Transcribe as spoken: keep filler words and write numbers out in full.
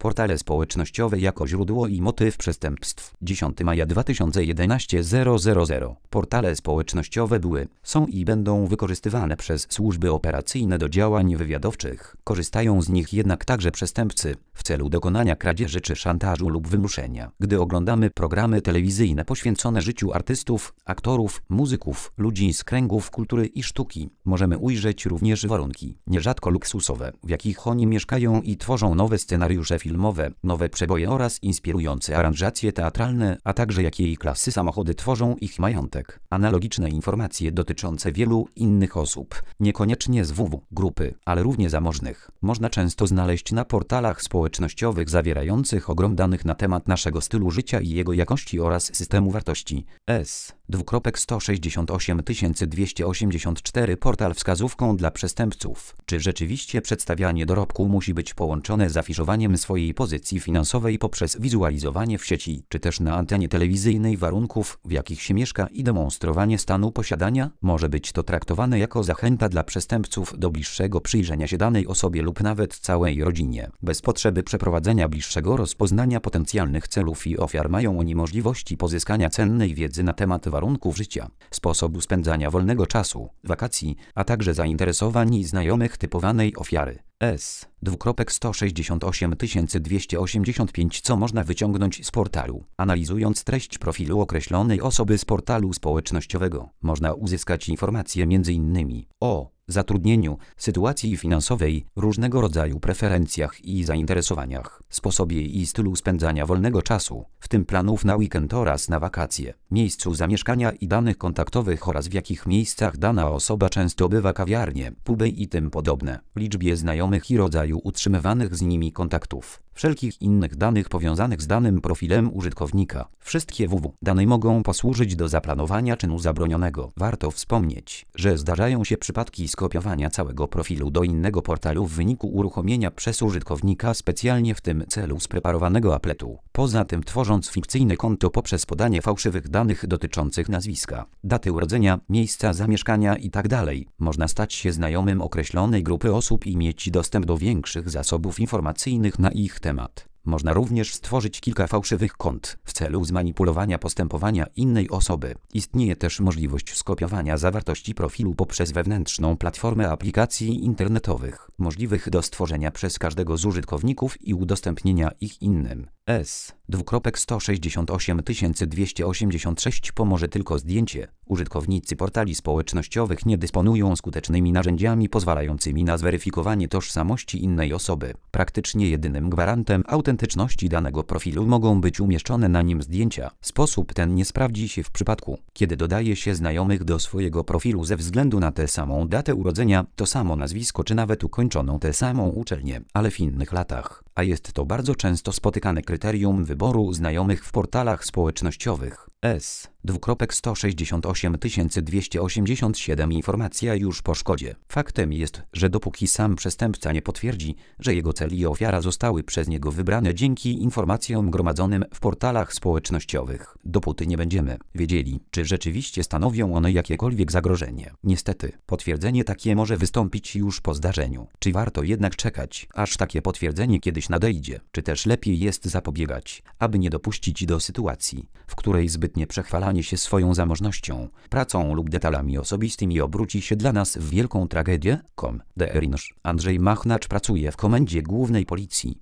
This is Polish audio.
Portale społecznościowe jako źródło i motyw przestępstw. dziesiątego maja dwa tysiące jedenastego zero zero zero. Portale społecznościowe były, są i będą wykorzystywane przez służby operacyjne do działań wywiadowczych. Korzystają z nich jednak także przestępcy w celu dokonania kradzieży czy szantażu lub wymuszenia. Gdy oglądamy programy telewizyjne poświęcone życiu artystów, aktorów, muzyków, ludzi z kręgów kultury i sztuki, możemy ujrzeć również warunki, nierzadko luksusowe, w jakich oni mieszkają i tworzą nowe scenariusze filmowe, nowe przeboje oraz inspirujące aranżacje teatralne, a także jakiej klasy samochody tworzą ich majątek. Analogiczne informacje dotyczące wielu innych osób, niekoniecznie z W W grupy, ale równie zamożnych, można często znaleźć na portalach społecznościowych zawierających ogrom danych na temat naszego stylu życia i jego jakości oraz systemu wartości. S. sto sześćdziesiąt osiem tysięcy dwieście osiemdziesiąt cztery Portal wskazówką dla przestępców. Czy rzeczywiście przedstawianie dorobku musi być połączone z afiszowaniem swojej pozycji finansowej poprzez wizualizowanie w sieci, czy też na antenie telewizyjnej warunków, w jakich się mieszka i demonstrowanie stanu posiadania? Może być to traktowane jako zachęta dla przestępców do bliższego przyjrzenia się danej osobie lub nawet całej rodzinie. Bez potrzeby przeprowadzenia bliższego rozpoznania potencjalnych celów i ofiar mają oni możliwości pozyskania cennej wiedzy na temat warunków życia, sposobu spędzania wolnego czasu, wakacji, a także zainteresowań i znajomych typowanej ofiary. S. sto sześćdziesiąt osiem tysięcy dwieście osiemdziesiąt pięć Co można wyciągnąć z portalu? Analizując treść profilu określonej osoby z portalu społecznościowego, można uzyskać informacje m in o zatrudnieniu, sytuacji finansowej, różnego rodzaju preferencjach i zainteresowaniach, sposobie i stylu spędzania wolnego czasu, w tym planów na weekend oraz na wakacje, miejscu zamieszkania i danych kontaktowych oraz w jakich miejscach dana osoba często bywa, kawiarnie, puby i tym podobne, liczbie znajomych i rodzaju utrzymywanych z nimi kontaktów, wszelkich innych danych powiązanych z danym profilem użytkownika. Wszystkie W W dane mogą posłużyć do zaplanowania czynu zabronionego. Warto wspomnieć, że zdarzają się przypadki skopiowania całego profilu do innego portalu w wyniku uruchomienia przez użytkownika specjalnie w tym celu spreparowanego apletu. Poza tym, tworząc fikcyjne konto poprzez podanie fałszywych danych dotyczących nazwiska, daty urodzenia, miejsca zamieszkania itd., można stać się znajomym określonej grupy osób i mieć dostęp do większych zasobów informacyjnych na ich temat. Można również stworzyć kilka fałszywych kont w celu zmanipulowania postępowania innej osoby. Istnieje też możliwość skopiowania zawartości profilu poprzez wewnętrzną platformę aplikacji internetowych, możliwych do stworzenia przez każdego z użytkowników i udostępnienia ich innym. S. sto sześćdziesiąt osiem tysięcy dwieście osiemdziesiąt sześć Pomoże tylko zdjęcie. Użytkownicy portali społecznościowych nie dysponują skutecznymi narzędziami pozwalającymi na zweryfikowanie tożsamości innej osoby. Praktycznie jedynym gwarantem autentyczności danego profilu mogą być umieszczone na nim zdjęcia. Sposób ten nie sprawdzi się w przypadku, kiedy dodaje się znajomych do swojego profilu ze względu na tę samą datę urodzenia, to samo nazwisko czy nawet ukończoną tę samą uczelnię, ale w innych latach. A jest to bardzo często spotykane kryterium wyboru znajomych w portalach społecznościowych. S. sto sześćdziesiąt osiem tysięcy dwieście osiemdziesiąt siedem Informacja już po szkodzie. Faktem jest, że dopóki sam przestępca nie potwierdzi, że jego cel i ofiara zostały przez niego wybrane dzięki informacjom gromadzonym w portalach społecznościowych, dopóty nie będziemy wiedzieli, czy rzeczywiście stanowią one jakiekolwiek zagrożenie. Niestety, potwierdzenie takie może wystąpić już po zdarzeniu. Czy warto jednak czekać, aż takie potwierdzenie kiedyś nadejdzie, czy też lepiej jest zapobiegać, aby nie dopuścić do sytuacji, w której zbytnie przechwalanie się swoją zamożnością, pracą lub detalami osobistymi obróci się dla nas w wielką tragedię? Com. De Erinsz. Andrzej Machnacz pracuje w Komendzie Głównej Policji.